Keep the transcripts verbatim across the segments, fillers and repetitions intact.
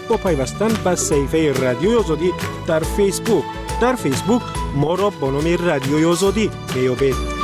با پیوستن به صفحه رادیوی آزادی در فیسبوک. در فیسبوک ما را با نام رادیوی آزادی میابید.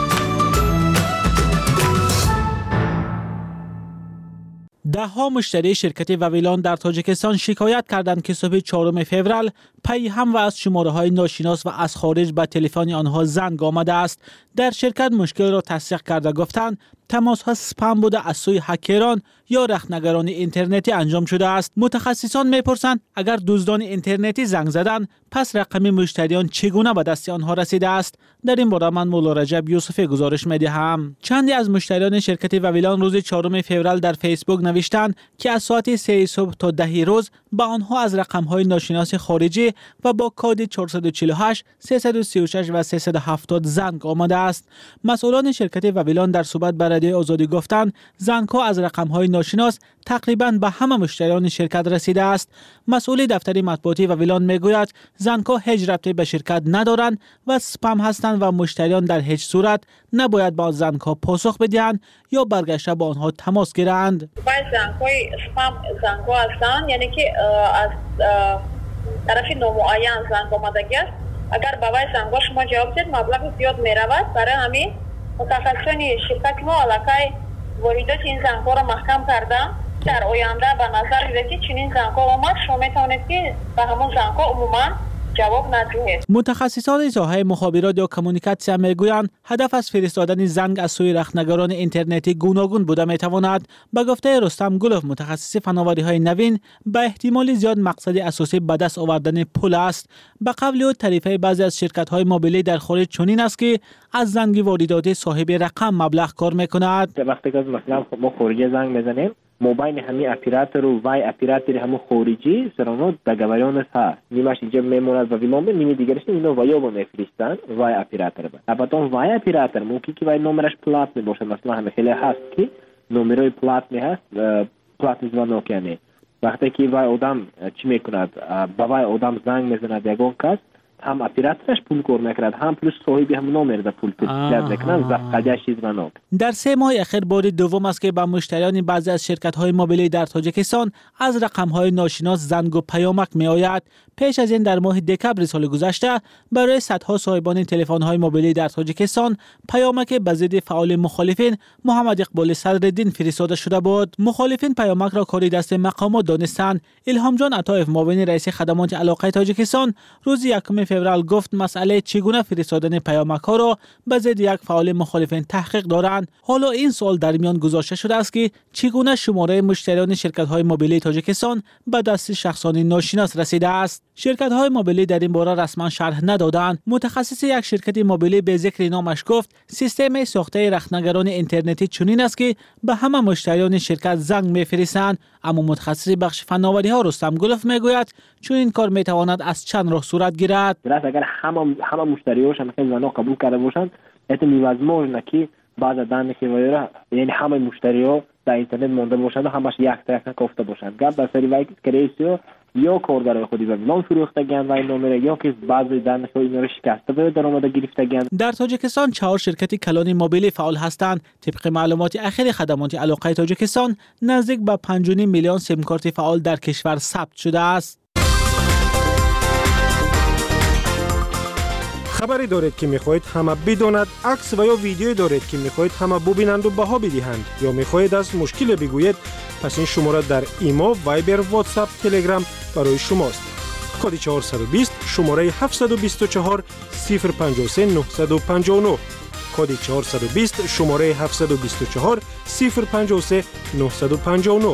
ده ها مشتری شرکت واویلان در تاجیکستان شکایت کردند که صبح چهارم فوریه پی هم و از شماره های ناشناس و از خارج به تلفن آنها زنگ آمده است. در شرکت مشکل را تصدیق کرده گفتند تماس ها سپم بوده از سوی هکران یا رخنگران اینترنتی انجام شده است. متخصصان میپرسند اگر دزدان اینترنتی زنگ زدند پس رقم مشتریان چگونه به دست آنها رسیده است؟ در این باره من مولا رجب یوسفی گزارش میدهم. چندی از مشتریان شرکت واویلان روز چهارم فوریه در فیسبوک نوشتند که از ساعت سه صبح تا ده روز با آنها از رقم های ناشناس خارجی و با کد چهارصد و چهل و هشت، سیصد و سی و شش و سیصد و هفتاد زنگ آمده است. مسئولان شرکت واویلان در صحبت با رادیو آزادی گفتند زنگ‌ها از رقم‌های ناشناس تقریباً به همه مشتریان شرکت رسیده است. مسئول دفتر مطبوعاتی واویلان میگوید زنگ‌ها هیچ ربطی به شرکت ندارند و سپم هستند و مشتریان در هیچ صورت نباید با زنگ‌ها پاسخ بدهند یا برگشته با آنها تماس گیرند. زنگ‌های سپم زنگ‌ها هستند، یعنی که از طرف نامعین زنگ آمدگی است. اگر به وای زنگ‌ها شما جواب دهید مبلغ زیاد می‌رود. برای همین متخصصان شرکت ما علاقه واردات این زنگ‌ها را محکم کردن. در آینده به نظر میاد که چنین زنگ‌ها آمد شما میتوانید که به همون زنگ‌ها عموما جواب ندهید. متخصصان ساحه مخابرات یا کمیونیکاسیون میگویند هدف از فرستادن زنگ از سوی رخنگران اینترنتی گوناگون بوده میتواند. به گفته رستم گلوف متخصص فناوری‌های نوین به احتمال زیاد مقصد اساسی به دست آوردن پول است. به قول او تعریفه بعضی از شرکت‌های موبیلی در خارج چنین است که از زنگ واردات صاحب رقم مبلغ کار میکند. وقتی که مثلا ما خارجی زنگ میزنیم موبایل همین اپراتور و وای اپراتور همون خارجی سرانو دگویان هست نیمش اینجا میموند و ویلام نیمی دیگرش اینو وایو با میفرستن وای اپراتور با البته وای اپراتور ممکنه که وای نمرش پلات باشه مثلا همه خیلی هست که نمرای پلات می هست پلات زبان کنه وقتی که وای آدم چی میکند با وای آدم زنگ میزند یگان کس هم اپراتورش پول کار میکند هم پلس صاحبی هم نمره ده پول پول میکنن زفقاجش چیز منو. در سه ماه اخیر بار دوم است که به مشتریان بعضی از شرکت‌های موبیلی در تاجیکستان از رقم‌های ناشناس زنگ و پیامک می‌آید. پیش از این در ماه دکبر سال گذشته برای صدها صاحبان تلفن‌های موبیلی در تاجیکستان پیامک به ضد فعال مخالفین محمد اقبال صدرالدین فرستاده شده بود. مخالفین پیامک را کاری دست مقامات دانستند. الهام جان عطایف معاون رئیس خدمات علاقه تاجیکستان روز یکم فوریه گفت مسئله چگونه فرستادن پیامک‌ها را به ضد یک فعال مخالفین تحقیق دارند. حالا این سوال در میان گذاشته شده است که چگونه شماره مشتریان شرکت‌های موبیلی تاجیکستان به دست شخصان ناشناس رسیده است. شرکت‌های موبیلی در این باره رسما شرح ندادند. متخصص یک شرکت موبیلی به ذکر نامش گفت سیستم ساخته رخنگران اینترنتی چنین است که به همه مشتریان شرکت زنگ می‌فرستند، اما متخصص بخش فناوری‌ها رستم گلوف میگوید چون این کار میتواند از چند راه صورت گیرد. درست اگر همه همه مشتریاش هم خیلی زنا قبول کرده باشند احتمال возможно که بعض دانه که یعنی همه مشتری‌ها در اینترنت مونده باشند و همش یک طرف گفته باشند. گپ در سری وقتی کریسیو یا کارگرای خودی و ویلان فروختگان و این نمره یا که بعضی دانه اینا رو شکسته به درآمد گرفتگان. در تاجیکستان چهار شرکت کلان موبیلی فعال هستند. طبق معلومات اخیر خدمات علاقه تاجیکستان نزدیک به پنج و نیم میلیون سیم کارت فعال در کشور ثبت شده است. خبری دارید که میخواهید همه بداند، عکس و یا ویدیویی دارید که میخواهید همه ببینند و بها بدهند یا میخواهید از مشکل بگویید، پس این شماره در ایما، وایبر، واتساپ، تلگرام برای شماست. کد چهارصد و بیست شماره هفتصد و بیست و چهار صفر پنجاه و سه نهصد و پنجاه و نه کد چهارصد و بیست شماره هفتصد و بیست و چهار صفر پنجاه و سه نهصد و پنجاه و نه.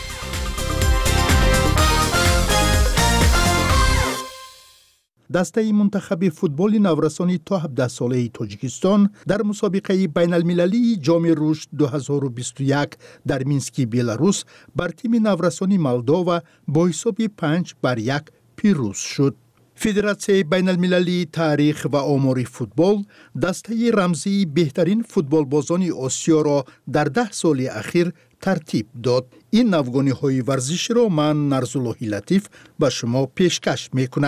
دسته منتخب فوتبال نورسانی تا هفده ساله تاجیکستان در مسابقه بین المللی جام رشد دو هزار و بیست و یک در مینسک بلاروس بر تیم نورسانی مولداوا با حساب پنج بر یک پیروز شد. فدراسیون بین المللی تاریخ و آمار فوتبال دسته رمزی بهترین فوتبال بازان آسیا را در ده سال اخیر ترتیب داد. این نوگانی های ورزش را من نرزاللهی لطیف به شما پیشکش می کنم.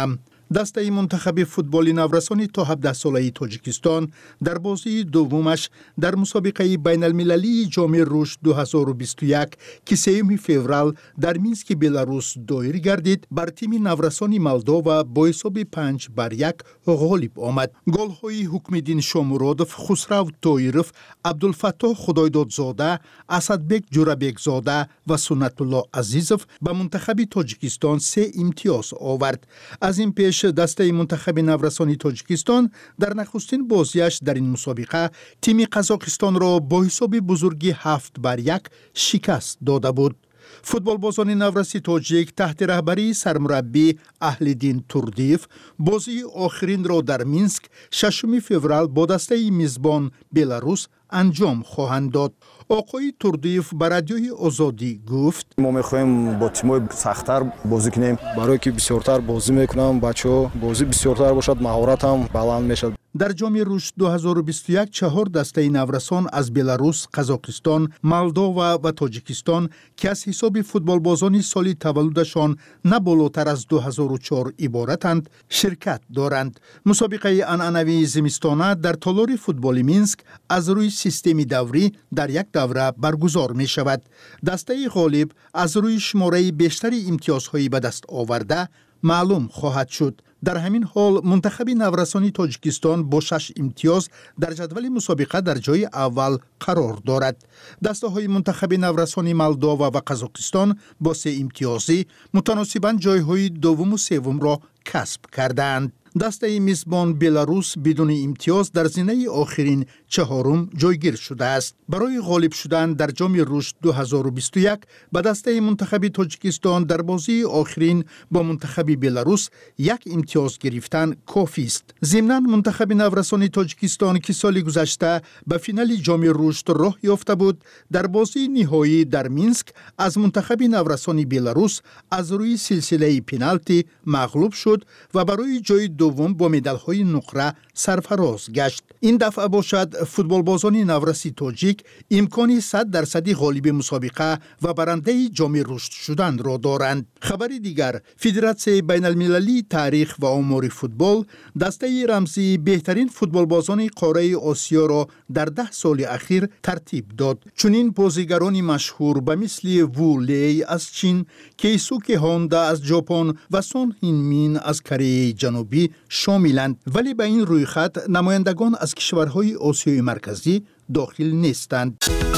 دسته منتخب فوتبال نورسانی تا هفده ساله تاجیکستان در بازی دومش در مسابقه بین المللی جام رشد دو هزار و بیست و یک که سوم فوریه در مینسک بلاروس دایر گردید بر تیم نورسانی مولداوا با حساب پنج بر یک غالب آمد. گل‌های حکم‌الدین شامورادوف، خسرو طایروف، عبدالفتاح خدایدادزاده، اسدبک جورابکزاده و سنت الله عزیزوف به منتخب تاجیکستان سه امتیاز آورد. از این پیش دسته منتخب نورسانی تاجیکستان در نخستین بازیش در این مسابقه تیم قزاقستان را با حساب بزرگی هفت بر یک شکست داده بود. فوتبال بازان نورسی تاجیک تحت رهبری سرمربی اهلدین توردیف بازی آخرین را در مینسک ششم فوریه با دسته میزبان بلاروس انجام خواهند داد. آقای توردیف به رادیوی آزادی گفت: ما می‌خوایم با تیم‌های سخت‌تر بازی کنیم برای که بسیارتر بازی می‌کنم، بچه‌ها بازی بسیارتر باشد، مهارت هم بلند میشد. در جام رشد دو هزار و بیست و یک چهار دسته نورسان از بلاروس، قزاقستان، مولداوا و تاجیکستان که از حساب فوتبال بازان سال تولدشان نه بالاتر از دو هزار و چهار عبارتند شرکت دارند. مسابقه عنعنوی زمستانه در تالار فوتبال مینسک از روی سیستم دوری در یک دوره برگزار می شود. دسته غالب از روی شماره بیشتر امتیازهایی به دست آورده معلوم خواهد شد. در همین حال منتخب نورسانی تاجیکستان با شش امتیاز در جدول مسابقه در جای اول قرار دارد. دسته های منتخب نورسانی مولداوا و قزاقستان با سه امتیازی متناسباً جایهای دوم و سوم را کسب کردند. دسته میزبان بلاروس بدون امتیاز در زینه آخرین چهارم جایگیر شده است. برای غالب شدن در جام رشد دو هزار و بیست و یک به دسته منتخب تاجیکستان در بازی آخرین با منتخب بلاروس یک امتیاز گرفتن کافی است. ضمناً منتخب نورسانی تاجیکستان که سال گذشته به فینال جام رشد راه یافته بود، در بازی نهایی در مینسک از منتخب نورسانی بلاروس از روی سلسله پنالتی مغلوب شد و برای جای دوم با مدال‌های نقره سرفراز گشت. این دفعه باشد فوتبال بازان نورسی تاجیک امکانی صد درصدی غالب مسابقه و برنده جام رشد شدن را دارند. خبر دیگر، فدراسیون بین المللی تاریخ و آمار فوتبال دسته رمزی بهترین فوتبال بازان قاره آسیا را در ده سال اخیر ترتیب داد. چنین بازیگرانی مشهور به مثل وو لی از چین، کیسوکی هوندا از ژاپن و سون هین مین از کره جنوبی شاملند، ولی به این روی خط نمایندگان از کشورهای آسیای مرکزی داخل نیستند.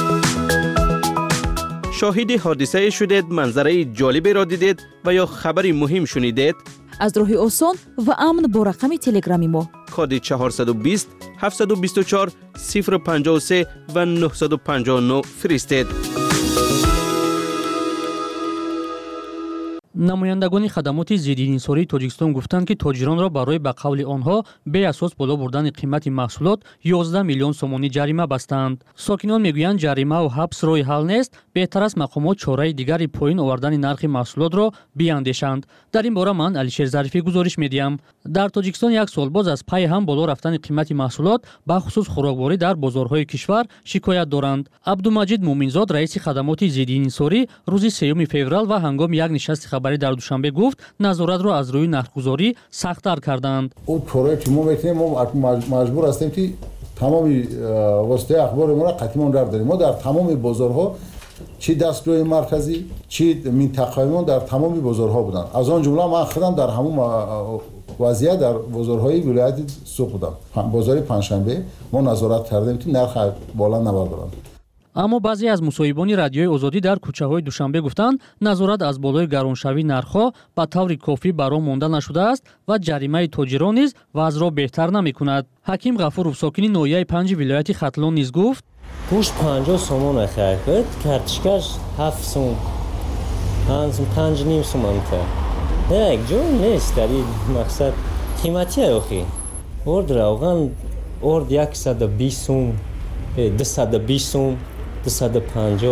شاهد حادثه شدید، منظره جالبی را دیدید و یا خبری مهم شنیدید؟ از راه آسان و امن با رقم تلگرامی ما کد چهارصد و بیست هفتصد و بیست و چهار صفر پنجاه و سه و نهصد و پنجاه و نه فرستید. намояндагони хадамоти зиддинисории тоҷикистон гуфтанд ки тоҷиронро барои ба қавли онҳо беасос боло бурдани қимати маҳсулот ёздаҳ миллион сомонӣ ҷарима бастанд. сокинон мегӯянд ҷаримаву ҳабс роҳи ҳал нест, беҳтар аст мақомот чораи дигари поин овардани нархи маҳсулотро биандешанд. дар ин бора ман алишер зарифӣ гузориш медиҳам. дар тоҷикистон як сол боз аз пайи ҳам боло рафтани қимати маҳсулот бахусус хӯрокворӣ дар бозорҳои кишвар шикоят доранд. абдумаҷид муъминзод раиси хадамоти зиддинисорӣ рӯзи сеюми феврал ва ҳангоми як нишасти хабарӣ дар душанбе гуфт назоратро аз рӯи нархгузорӣ сахттар карданд. ӯ корое ки мо метавонем мо маҷбур ҳастем ки тамоми воситаи ахборимонро қатъимон дардорем. мо дар тамоми бозорҳо чи дастгоҳи марказӣ чи минтақаимон дар тамоми бозорҳо буданд. аз он ҷумла ман худам дар ҳамон вазъият дар бозорҳои вилояти суқ будам. бозори панҷшанбе мо назорат кардем ки нарх боланд навардоранд. аммо баъзе аз мусоҳибони радиои озодӣ дар кӯчаҳои душанбе гуфтанд назорат аз болои гароншавии нархҳо ба таври кофӣ баром монда нашудааст ва ҷаримаи тоҷирон низ вазъро беҳтар намекунад. ҳаким ғафуров сокини ноҳияи панҷи вилояти хатлон низ гуфт: гӯшт панҷоҳ сомон мехоҳад, картишкаш ҳафт сом, панҷ ним сом амта. Не якҷой нест, дар ин мақсад қиматие охи. орд равған орд яксаду бист сом, дусаду бист сом, дусаду панҷоҳ,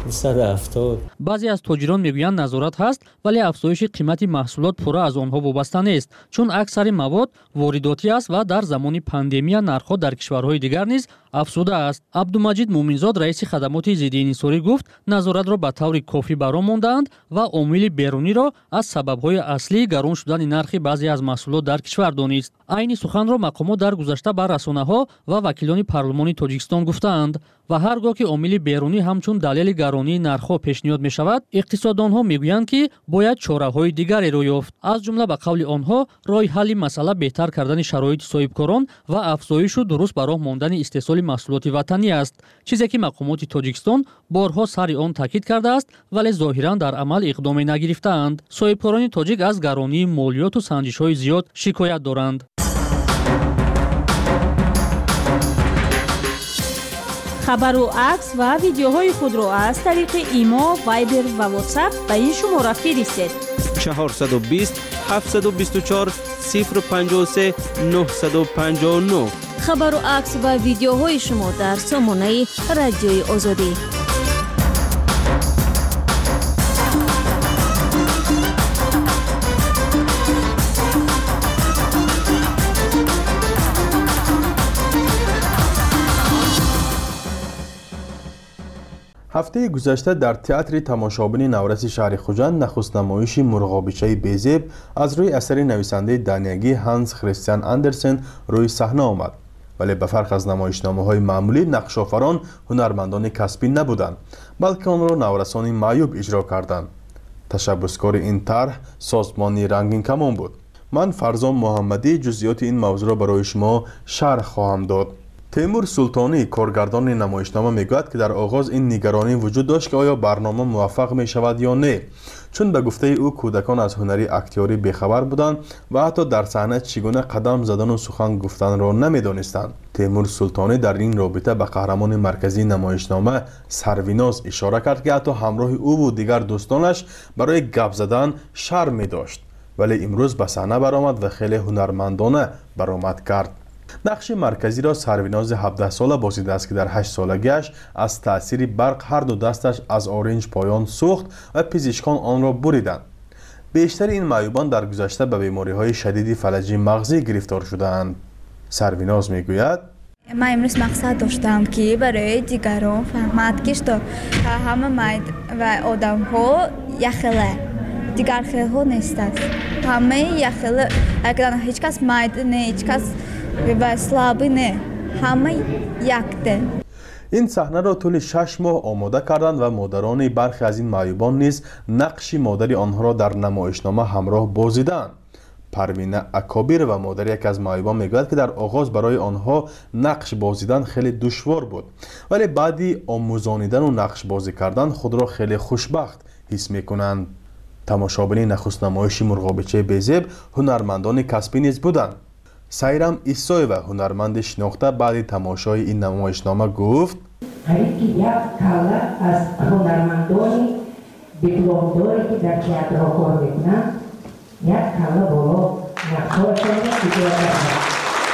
دویست و هفتاد. بعضی از تاجران میگویند نظارت هست ولی افزایش قیمت محصولات پورا از آنها وابسته نیست چون اکثر مواد وارداتی است و در زمان پاندمیا نرخ‌ها در کشورهای دیگر نیز افزوده است. عبدالمجید مومنزاد رئیس خدمات ضد انحصاری گفت نظارت را به طور کافی برآ монданд و عامل بیرونی را از سبب‌های اصلی گران شدن نرخ بعضی از محصولات در کشور دانست. عین سخن را مقامات در گذشته بر رسانه‌ها و وکیلان پارلمانی تاجیکستان گفتند و هرگاه که عامل بیرونی همچون دلیل گرانی نرخ‌ها پیشنهاد می‌شود اقتصاددان‌ها می‌گویند که باید چاره‌های دیگری را یافت. از جمله به قول آنها راه حل مسئله بهتر کردن شرایط صاحبکاران و افزایش و درست براه ماندن استحصال محصولات وطنی است، چیزی که مقامات تاجیکستان بارها سر آن تاکید کرده است ولی ظاهراً در عمل اقدامی نگرفتند. صاحبکاران تاجیک از گرانی مالیات و سنجش‌های زیاد شکایت دارند. خبر و عکس و ویدیوهای خود را از طریق ایما، وایبر و واتساپ به این شماره فرستید. چهارصد و بیست هفتصد و بیست و چهار صفر پنجاه و سه نهصد و پنجاه و نه. خبر و عکس و ویدیوهای شما در سامانه رادیوی آزادی. هفته گذشته در تئاتر تماشابین نورس شهر خوجند نخست نمایش مرغابیچه بیزیب از روی اثر نویسنده دانیگی هانس کریستیان اندرسن روی صحنه آمد، ولی به فرق از نمایشنامه‌های معمولی نقش‌آفران هنرمندان کسبی نبودند، بلکه آن را نورسان معیوب اجرا کردند. تشبسکار این طرح سازمانی رنگین کمان بود. من فرزان محمدی جزئیات این موضوع را برای شما شرح خواهم داد. تیمور سلطانی کارگردان نمایشنامه میگوید که در آغاز این نگرانی وجود داشت که آیا برنامه موفق می شود یا نه، چون به گفته او کودکان از هنری اکتیاری بیخبر بودند و حتی در صحنه چگونه قدم زدن و سخن گفتن را نمیدانستند. تیمور سلطانی در این رابطه به قهرمان مرکزی نمایشنامه سرویناز اشاره کرد که حتی همراه او و دیگر دوستانش برای گپ زدن شرم می داشت، ولی امروز به صحنه برآمد و خیلی هنرمندانه برآمد کرد. نقش مرکزی را سرویناز هفده ساله بازیده است که در هشت سالگیش از تأثیر برق هر دو دستش از آرنج پایان سوخت و پزشکان آن را بریدند. بیشتر این معیوبان در گذشته به بیماری‌های شدید فلج مغزی گرفتار شدند. سرویناز میگوید من امروز مقصد داشتم که برای دیگران فهمد که همه مرد و آدم‌ها یخله دیگر خیلی نیستند. همه یخله اگر هیچ کس مرد نه، هیچ کس و سلابی نه، همه یکته. این صحنه را طول شش ماه آماده کردند و مادران برخی از این معیوبان نیز نقش مادری آنها را در نمایشنامه همراه بازیدند. پروینه اکابیر و مادر یک از معیوبان میگوید که در آغاز برای آنها نقش بازیدن خیلی دشوار بود، ولی بعدی آموزانیدن و نقش بازی کردن خود را خیلی خوشبخت حس میکنند. تماشابین نخست نمایش مرغابیچه بیزیب هنرمندان کسبی نیز بودند. سایرام ایسایوا هنرمند شناخته بعد تماشای این نمایشنامه گفت که یک کالا از هنرمندان دیپلم‌داری که در تئاتر کار میکنند یک کالا بالا نقش‌هاشان را اجرا کردند.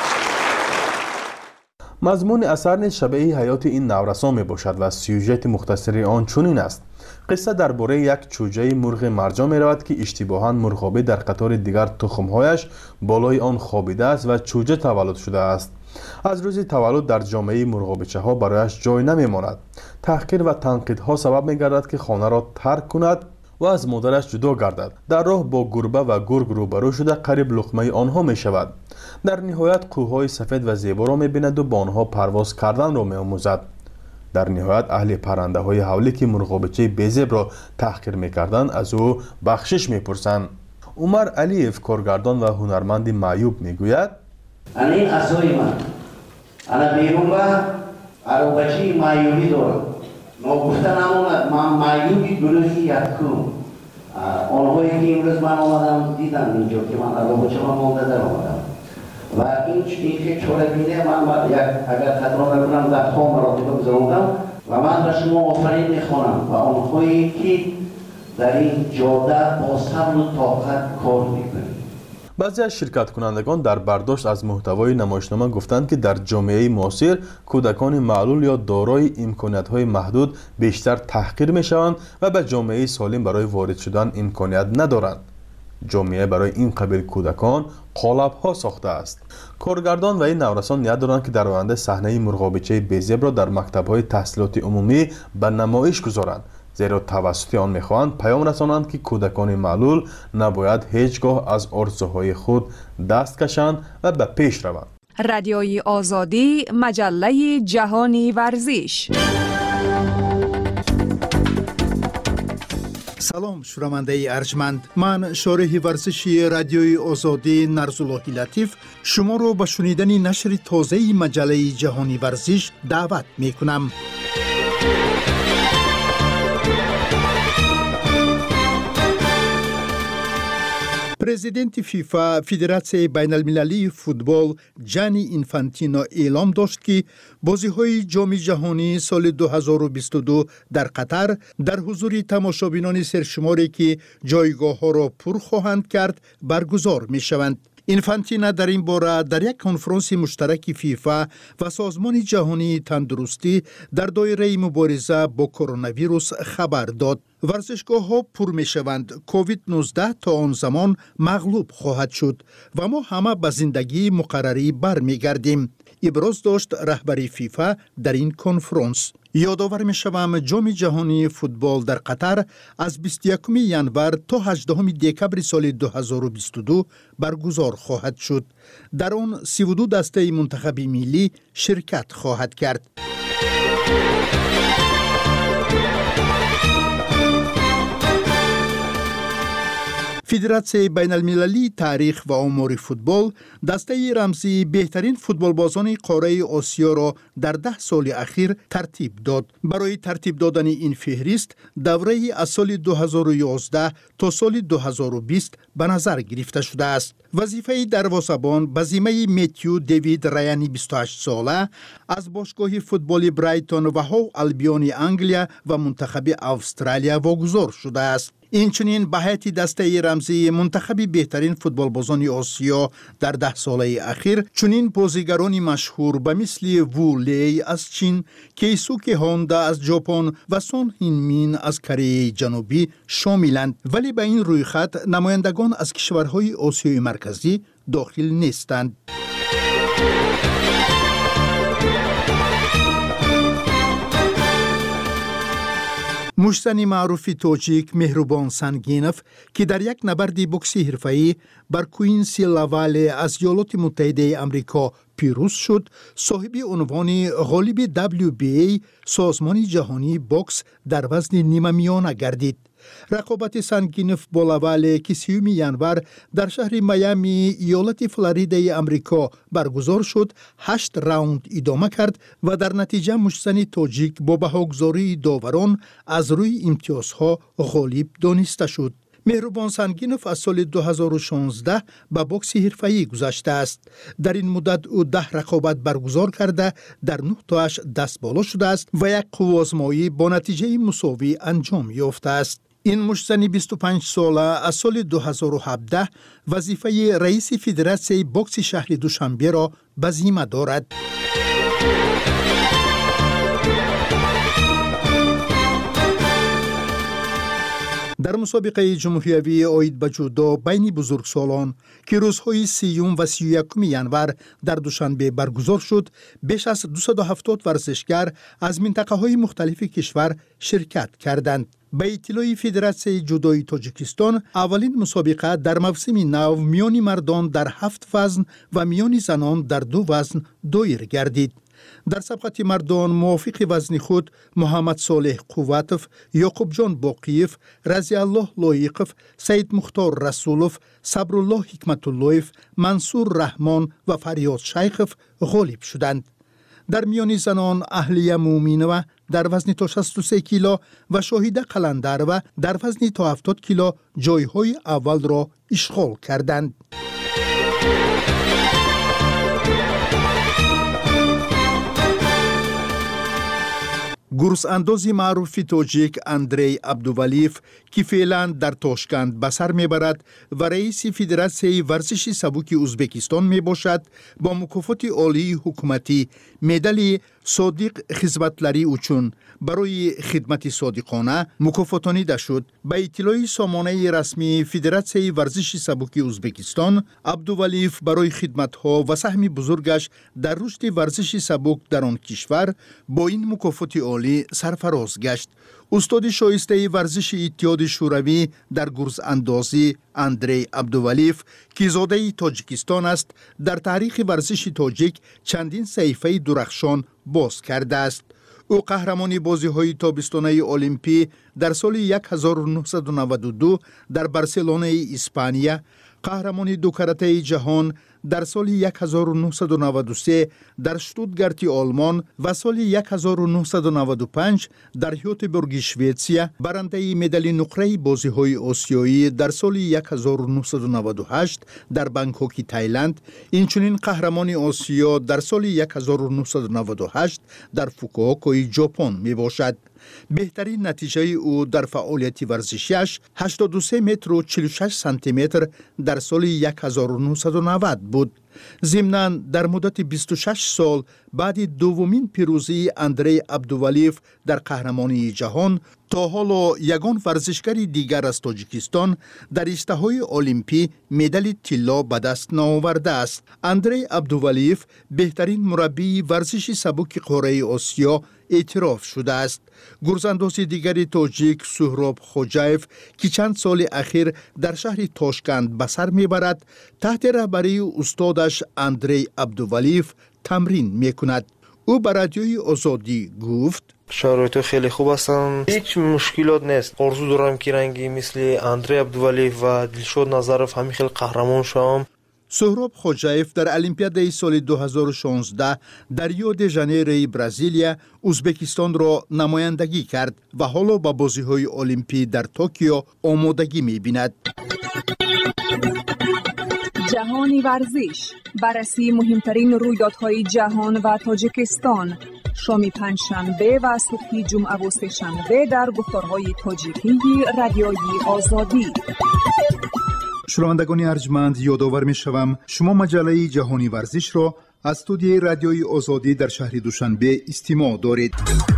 مضمون اثر نیز شبیه حیات این نورسان می باشد و سیوژت مختصر آن چنین است. قصه درباره یک چوجه مرغ مرجان می رود که اشتباهاً مرغابی در قطار دیگر تخمهایش بالای آن خوابیده است و چوجه تولد شده است. از روز تولد در جامعه مرغابیچه ها برایش جای نمی ماند. تحقیر و تنقیدها سبب می گردد که خانه را ترک کند و از مادرش جدا گردد. در راه با گربه و گرگ روبرو شده قریب لقمه آنها می شود. در نهایت قوهای سفید و زیبا را می بیند و با آنها پرواز کردن را می آموزد. در نهایت اهل پرنده های حولی که مرغابیچه بیزیب را تحقیر می کردند از او بخشش می پرسند. عمر علیف کارگردان و هنرمند معیوب می گوید انا این اصای من انا بیرون و عروبچه معیوبی دارم. ما گفتن همون من معیوبی گروهی یکم آنهایی که امروز من آمدم دیدم اینجا که من عروبچه من مانده در آمدم و این که چوره بینه من اگر خطرا نکنم در خواه مراتبه بزرگم و من به شما آفرین میخوانم و آنهایی که در این جاده با صبر و طاقت کار میکنیم. بعضی از شرکت کنندگان در برداشت از محتوای نمایشنامه گفتند که در جامعه معاصر کودکان معلول یا دارای امکانیت‌های محدود بیشتر تحقیر می‌شوند و به جامعه سالم برای وارد شدن امکانیت ندارند. جامعه برای این قبیل کودکان قالب‌ها ساخته است. کارگردان و این نورسان نیت دارند که در آینده صحنه مرغابیچه بیزیب را در مکتب‌های تحصیلات عمومی به نمایش گذارند، زیرا توسط آن می‌خواهند پیام رسانند که کودکان معلول نباید هیچگاه از آرزوهای خود دست کشند و به پیش روند. رادیوی آزادی، مجله جهانی ورزش. سلام شنونده ارجمند، من شارح ورزشی رادیوی آزادی نرزاللهی لطیف شما رو به شنیدن نشر تازه مجله جهانی ورزش دعوت می کنم. پرزیدنت فیفا فدراسیون بین المللی فوتبال جانی اینفانتینو اعلام داشت که بازی‌های جام جهانی سال دو هزار و بیست و دو در قطر در حضور تماشابینان سرشماری که جایگاه‌ها را پر خواهند کرد برگزار می‌شوند. اینفانتینا در این باره در یک کنفرانس مشترک فیفا و سازمان جهانی تندرستی در دایره مبارزه با کرونا ویروس خبر داد. ورزشگاه‌ها پر می‌شوند. کووید نوزده تا آن زمان مغلوب خواهد شد و ما همه به زندگی مقرری برمیگردیم. ابراز داشت رهبری فیفا در این کنفرانس. یادآور می‌شوم جام جهانی فوتبال در قطر از بیست و یکم ژانویه تا هجدهم دکبر سال دو هزار و بیست و دو برگزار خواهد شد. در آن سی و دو دسته منتخب ملی شرکت خواهد کرد. فدراسیون بین المللی تاریخ و آمار فوتبال دسته رمزی بهترین فوتبال بازان قاره آسیا را در ده سال اخیر ترتیب داد. برای ترتیب دادن این فهرست دوره از سال دو هزار و یازده تا سال دو هزار و بیست به نظر گرفته شده است. وظیفه دروازه‌بان به ذمه متیو دیوید رایانی بیست و هشت ساله از باشگاه فوتبال برایتون و هو البیون انگلیا و منتخب استرالیا واگذار شده است. اینچنین به هیئت دسته رمزی منتخب بهترین فوتبال بازان آسیا در ده ساله اخیر چنین بازیگرانی مشهور به مثل وو لی از چین، کیسوکی هوندا از ژاپن و سون هین مین از کره جنوبی شاملند، ولی به این روی خط نمایندگان از کشورهای آسیای مرکزی داخل نیستند. مشتنی معروف تاجیک مهربان سنگینف که در یک نبرد بوکسی حرفه‌ای بر کوینسی لاواله از ایالات متحده آمریکا پیروز شد، صاحب عنوان غالب دبلیو بی ای سازمان جهانی بوکس در وزن نیمه میانه گردید. رقابت سنگینف با لاواله که سیوم ژانویه در شهر میامی ایالت فلوریدای آمریکا برگزار شد، هشت راوند ادامه کرد و در نتیجه مشتنی تاجیک با بهاگذاری داوران از روی امتیازها غالب دانسته شد. مهربان سنگینف از سال دو هزار و شانزده به بوکس حرفه‌ای گذشته است. در این مدت او ده رقابت برگزار کرده در نه تاش دست بالا شده است و یک قوازمایی با نتیجه مساوی انجام یافته است. این مشتنی بیست و پنج ساله از سال دو هزار و هفده وظیفه رئیس فدراسیون بوکس شهر دوشنبه را به ذمه دارد. در مسابقه جمهوری عاید به جودو بین بزرگسالان که روزهای سیوم و سی و یکم ژانویه در دوشنبه برگزار شد، بیش از دویست و هفتاد ورزشگر از منطقه‌های مختلف کشور شرکت کردند. به اطلاع فدراسیون جودوی تاجیکستان، اولین مسابقه در موسم نو میان مردان در هفت وزن و میان زنان در دو وزن دایر گردید. در سبقت مردان موافق وزن خود محمد صالح قوتف، یعقوب جان باقیف، رضی الله لایقف، سید مختار رسولف، صبرالله حکمت اللهف، منصور رحمان و فریاد شیخف غالب شدند. در میان زنان اهلیه مومینوه در وزن تا شصت و سه کیلو و شاهیده قلندرو در وزن تا هفتاد کیلو جایهای اول را اشغال کردند. گرزاندازی معروف تاجیک اندری عبدولیف که فعلا در تاشکند به سر میبرد و رئیس فدراسیون ورزش سبک ازبکستان می باشد، با مکافات عالی حکومتی مدال صادق خدمتلری اوچون برای خدمت صادقانه مکافاتانیده شد. به اطلاع سامانه رسمی فدراسیون ورزش سبک ازبکستان، عبدولیف برای خدمت‌ها و سهم بزرگش در رشد ورزش سبک در آن کشور با این مکافات عالی سرفراز گشت. استاد شایسته ورزش اتحاد شوروی در گرز اندازی اندری عبدولیف که زاده تاجیکستان است، در تاریخ ورزش تاجیک چندین صحیفه درخشان باز کرده است. او قهرمانی بازی‌های تابستانه المپی در سال هزار و نهصد و نود و دو در بارسلونه اسپانیا، قهرمانی دو کرته جهان در سال هزار و نهصد و نود و سه در شتوتگارت آلمان و سال هزار و نهصد و نود و پنج در گوتهبورگ شوئیسریا، برنده مدال نقره بازی‌های آسیایی در سال هزار و نهصد و نود و هشت در بانکوک تایلند، اینچنین قهرمانی آسیا در سال هزار و نهصد و نود و هشت در فوکووکا ژاپن می باشد. بهترین نتیجه او در فعالیت ورزشیش هشتاد و سه متر و چهل و شش سانتی متر در سال هزار و نهصد و نود بود. ضمناً در مدت بیست و شش سال بعد دومین پیروزی اندری عبدولیف در قهرمانی جهان، تا حالا یگان ورزشکار دیگر از تاجیکستان در رشته‌های المپی مدال طلا به دست نآورده است. اندری عبدولیف بهترین مربی ورزش سبک قاره آسیا اعتراف شده است. گرزانداز دیگری تاجیک سهراب خوجایف که چند سال اخیر در شهر تاشکند به سر میبرد، تحت رهبری استادش اندری عبدولیف تمرین میکند. او به رادیوی آزادی گفت: شرایط خیلی خوب هستن، هیچ مشکلات نیست. آرزو دارم که رنگی مثل اندری عبدولیف و دلشاد نظرف همین خیلی قهرمان شوم. سهراب خوجایف در المپیاد سال دو هزار و شانزده در ریو دی ژانیرو برزیلیا ازبکستان را نمایندگی کرد و حالا با بازی‌های المپی در توکیو آمادگی می‌بیند. جهانی ورزش، بررسی مهمترین رویدادهای جهان و تاجیکستان، شام پنجشنبه و صبح جمعه و سه‌شنبه در گفتارهای تاجیکی رادیویی آزادی. شنوندگان ارجمند، یادآور می‌شوم شما مجله جهانی ورزش را از استودیوی رادیویی آزادی در شهر دوشنبه استماع دارید.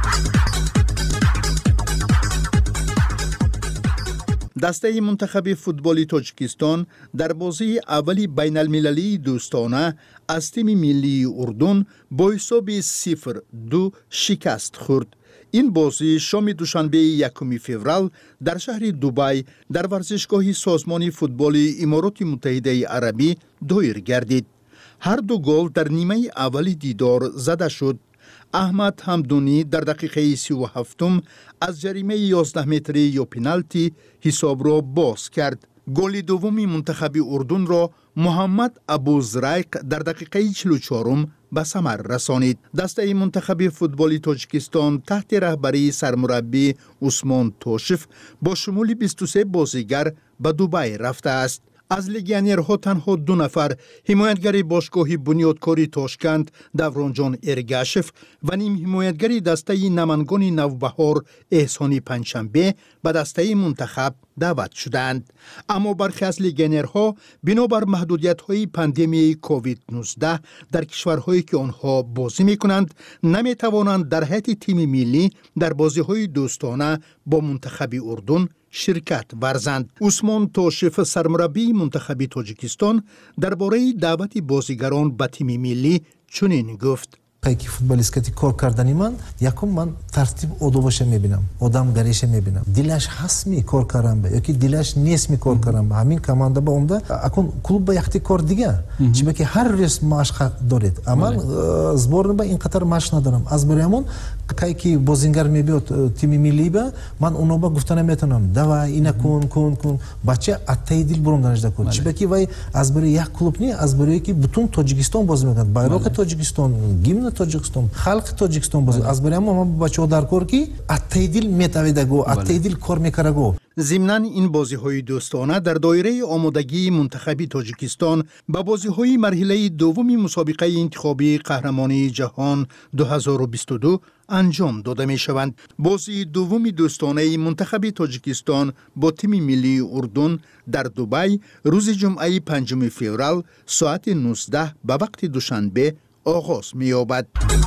دسته منتخب فوتبال تاجیکستان در بازی اولی بین المللی دوستانه از تیم ملی اردن با حساب صفر دو شکست خورد. این بازی شام دوشنبه یکم فوریه در شهر دبی در ورزشگاه سازمان فوتبال امارات متحده عربی دایر گردید. هر دو گل در نیمه اولی دیدار زده شد. احمد حمدونی در دقیقه سی و هفتم از جریمه یازده متری یا پنالتی حساب را باز کرد. گل دومی منتخب اردن را محمد ابوزرایق در دقیقه چهل و چهار به ثمر رسانید. دسته منتخب فوتبال تاجیکستان تحت رهبری سرمربی عثمان توشف با شمول بیست و سه بازیگر به دبی رفته است. از لگیونرها تنها دو نفر، حمایتگر باشگاه بنیادکاری تاشکند دورانجان ارگاشف و نیم حمایتگر دسته نمنگان نوبهار احسانی پنجشنبه به دسته منتخب دعوت شدند. اما برخی از لگیونرها بنابر محدودیت‌های پاندمی کووید نوزده در کشورهایی که آنها بازی می‌کنند نمی‌توانند در هیئت تیم ملی در بازی‌های دوستانه با منتخب اردن شرکت ورزند. عثمان توشف سرمربی منتخب تاجیکستان درباره دعوت بازیگران به تیم ملی چنین گفت: пайки футболисткати кор кардани ман якум ман тартиб одобаше мебинам, одамгарише мебинам. Дилаш ҳаст ми кор кардан ба ёки дилаш нест ми кор кардан ба ҳамин команда ба омда акун клуб ба яхти кор дига чиба ки ҳар рӯз машқ доред. Аман зборна ба ин қатар машқ надорам. Аз барои ҳамон кай ки бозингар мебиёд тими миллӣ ба ман уноба гуфта наметавонам давай ина кун кун кун бача attаи дил буром данажда кун чиба ки вай аз барои як клуб не аз барое ки бутун тоҷикистон бозӣ мекунад, байроқи тоҷикистон, гимни тоҷикистон, халқи тоҷикистон бозӣ аз барои ҳамон бачаҳо дар кор ки attаи дил метавидаго, attаи дил кор мекараго. ضمناً این بازی‌های دوستانه در دایره آمادگی منتخب تاجیکستان به بازی‌های مرحله دوم مسابقه انتخابی قهرمانی جهان دو هزار و بیست و دو انجام داده می‌شوند. بازی دوم دوستانه منتخب تاجیکستان با تیم ملی اردن در دبی روز جمعه پنجم فوریه ساعت نوزده به وقت دوشنبه آغاز می‌یابد.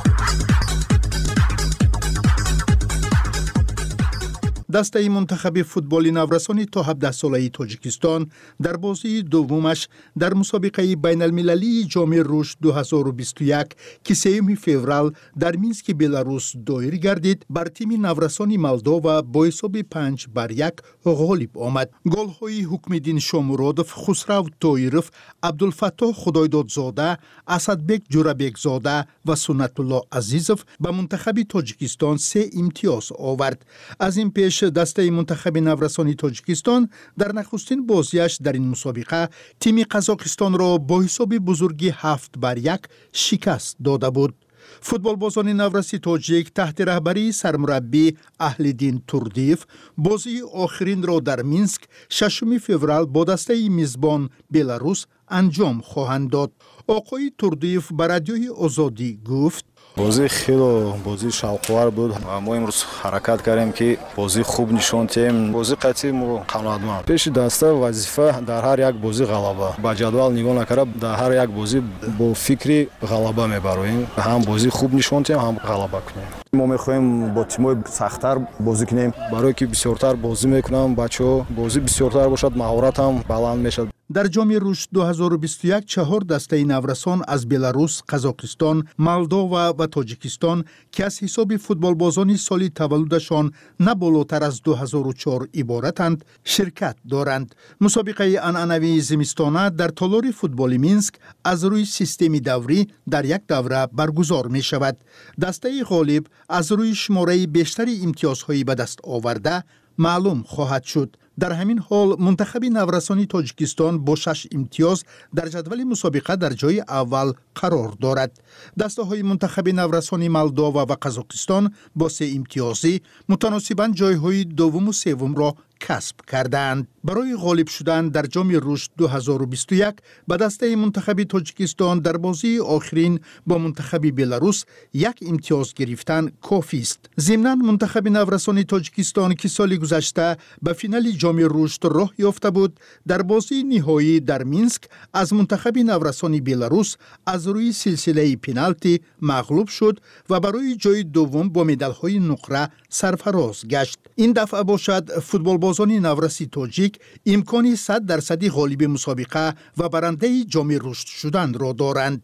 دسته منتخب فوتبال نورسان تا هفده ساله تاجیکستان در بازی دومش در مسابقه بین المللی جام رشد دو هزار و بیست و یک که سوم فوریه در مینسک بلاروس دایر گردید بر تیم نورسان مالدووا با حساب پنج بر یک غالب آمد. گل‌های حکم‌الدین شامرودов، خسرو طایرов، عبدالفتاح خدایدادزاده، اسدبек جورابekزاده و سنت الله عزیزов به منتخب تاجیکستان سه امتیاز آورد. از این پیش دسته منتخب نورسان تاجیکستان در نخستین بازیش در این مسابقه تیم قزاقستان را با حساب بزرگی هفت بر یک شکست داده بود. فوتبال بازان نورسی تاجیک تحت رهبری سرمربی اهلدین توردیف بازی آخرین را در مینسک ششم فوریه با دسته میزبان بلاروس انجام خواهند داد. آقای توردیف به رادیوی آزادی گفت: بازی خیلی بازی شوق‌آور بود. ما امروز حرکت کردیم که بازی خوب نشون دهیم. بازی قطعی ما قناعتمند. پیش دسته وظیفه در هر یک بازی غلبه. با جدول نگاه نکرده در هر یک بازی با فکری غلبه میبریم. هم بازی خوب نشون دهیم هم غلبه کنیم. ما میخوایم با تیم‌های سخت‌تر بازی کنیم برای که بسیارتر بازی میکنم. بچه‌ها بازی بسیارتر باشد مهارت هم بلند میشد. در جام رشد دو هزار و بیست و یک چهار دسته نورسان از بلاروس، قزاقستان، مالدووا و تاجیکستان که از حساب فوتبال بازان سال تولدشان نه بالاتر از دو هزار و چهار عبارتند شرکت دارند. مسابقه عنعنوی زمستانه در تالار فوتبال مینسک از روی سیستم دوری در یک دوره برگزار می شود. دسته غالب از روی شماره بیشتر امتیازهایی به دست آورده معلوم خواهد شد. در همین حال منتخب نورسان تاجیکستان با شش امتیاز در جدول مسابقه در جای اول قرار دارد. دسته های منتخب نورسان مالدووا و قزاقستان با سه امتیازی متناسباً جای های دوم و سوم را کسب کردند. برای غالب شدن در جام رشد دو هزار و بیست و یک به دسته منتخب تاجیکستان در بازی آخرین با منتخب بلاروس یک امتیاز گرفتن کافی است. ضمناً منتخب نورسان تاجیکستان که سال گذشته به فینال جام رشد راه یافته بود در بازی نهایی در مینسک از منتخب نورسان بلاروس از روی سلسله پنالتی مغلوب شد و برای جای دوم با مدال‌های نقره سرفراز گشت. این دفعه باشد فوتبال بازان نورسی تاجیک امکانی صد درصدی غالب مسابقه و برنده جام رشد شدن را دارند.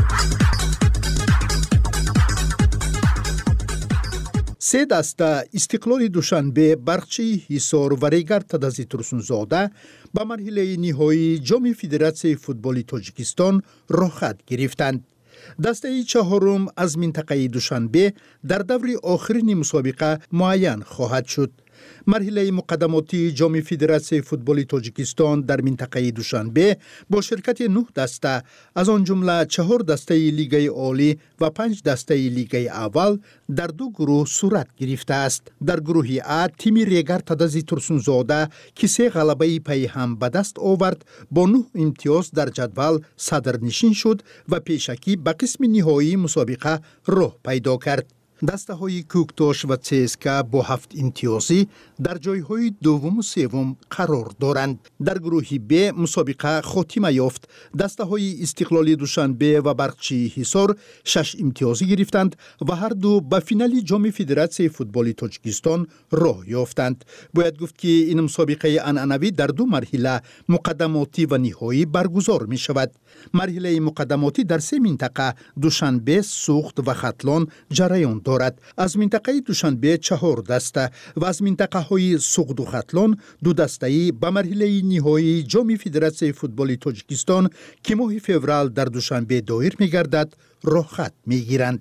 سه دسته استقلال دوشنبه، برقچی حصار و ریگر تدازی ترسونزاده به مرحله نهایی جام فدراسیون فوتبال تاجیکستان رخصت گرفتند. دسته چهارم از منطقه دوشنبه در دور آخرین مسابقه معین خواهد شد. مرحله مقدماتی جام فدراسیون فوتبال تاجیکستان در منطقه دوشنبه با شرکت نه دسته از آن جمله چهار دسته لیگ عالی و پنج دسته لیگ اول در دو گروه صورت گرفته است. در گروه ا تیم ریگر تدازی ترسونزاده که سه غلبه پی هم به دست آورد با نه امتیاز در جدول صدرنشین شد و پیشکی به قسم نهایی مسابقه راه پیدا کرد. دسته های کوکتاش و چسکا با هفت امتیازی در جای های دوم و سوم قرار دارند. در گروه ب مسابقه خاتمه یافت. دسته های استقلال دوشنبه و برقچی حصار شش امتیازی گرفتند و هر دو به فینال جام فدراسیون فوتبال تاجیکستان راه یافتند. باید گفت که این مسابقه عنعنوی در دو مرحله مقدماتی و نهایی برگزار می شود. مرحله مقدماتی در سه منطقه دوشنبه، سوخت و ختلان جریان دارد. از منطقه دوشنبه چهار دسته و از منطقه های سوخت و ختلان دو دسته به مرحله نهایی جام فدراسیون فوتبال تاجیکستان که ماه فوریه در دوشنبه دایر می گردد رخصت می گیرند.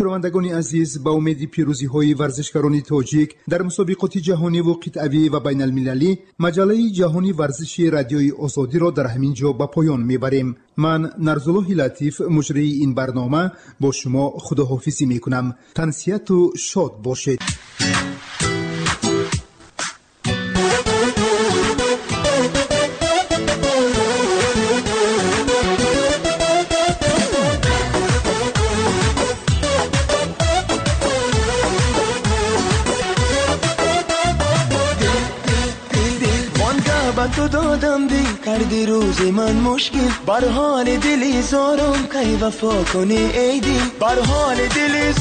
شنوندگان عزیز، با امید پیروزی های ورزشکاران تاجیک در مسابقات جهانی و قطعی و بین المللی، مجله جهانی ورزشی رادیوی آزادی را در همین جا به پایان میبریم. من نرزالله لطیف مجری این برنامه با شما خداحافظی میکنم. تنسیت و شاد باشید. تو دادم دی کردی روز من مشکل، بر حال دلی زارم کی وفا کنی ای دل، بر حال دلی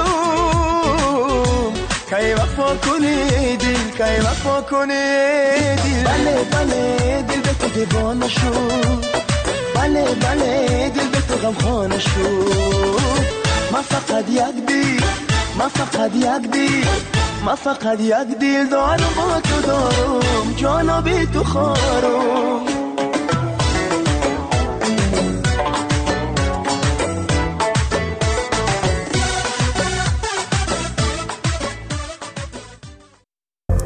زارم کی وفا کنی ای دل، کی وفا کنی ای دل. بله بله دل به تو دیوانه شد، بله بله دل به تو غمخانه شد. ما فقط یک دی، ما فقط یک دی، ما فقط یک دل دارم با تو دارم، جانا بی تو خارم.